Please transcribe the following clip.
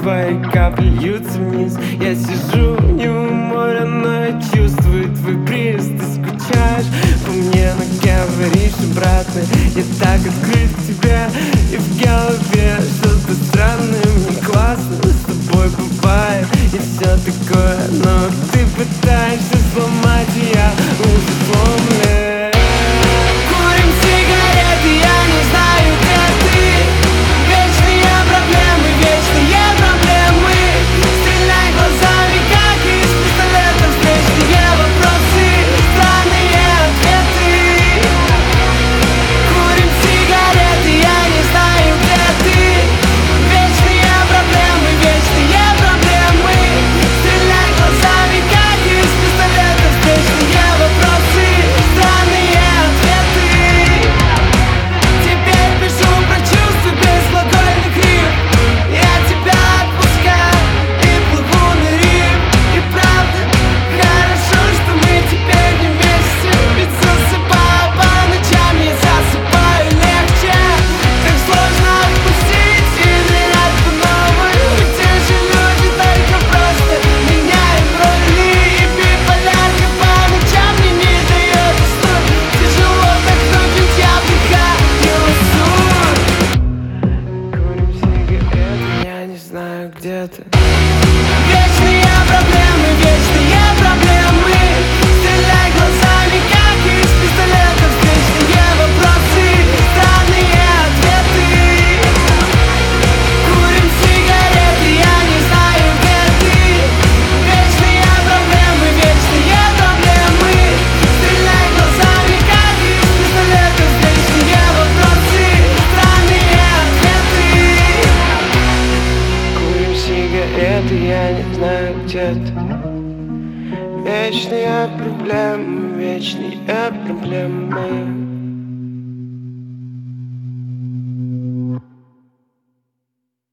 твои капли льются вниз. Я сижу не у моря, но я чувствую твой бриз. Ты скучаешь по мне, но говоришь обратно. Я так открыт к тебе, и в голове что-то странное. Мне классно с тобой бывает и все такое, но ты пытаешься сломать, и я уже сломлен. Курим сигареты, я не знаю, где ты. Вечные проблемы, вечные проблемы. Стреляй глазами, как из пистолета. Встречные вопросы, странные ответы. Курим сигареты, я не знаю, где ты. Вечные проблемы, вечные проблемы. Стреляй глазами, как из пистолета. Встречные вопросы, странные ответы. Теперь пишу про чувства без глагольных рифм. Я тебя отпускаю и плыву на Рим. И правда, хорошо, что мы теперь не вместе. Ведь засыпаю по ночам, я засыпаю легче. Так сложно отпустить и нырять по новой. Ведь те же люди только просто меняют роли. И биполярка по ночам мне не дает уснуть. Тяжело вдохнуть, ведь я вдыхаю ссор. Курим сигареты, я не знаю, где ты. Вечные проблемы, вечные проблемы. Стреляй глазами, как из пистолета. Встречные вопросы, странные ответы. Курим сигареты, я не знаю, где ты. Вечные проблемы, вечные проблемы. Стреляй глазами, как из пистолета. Встречные вопросы, странные ответы. Курим сигареты, я не знаю, где ты. Вечные проблемы, вечные проблемы.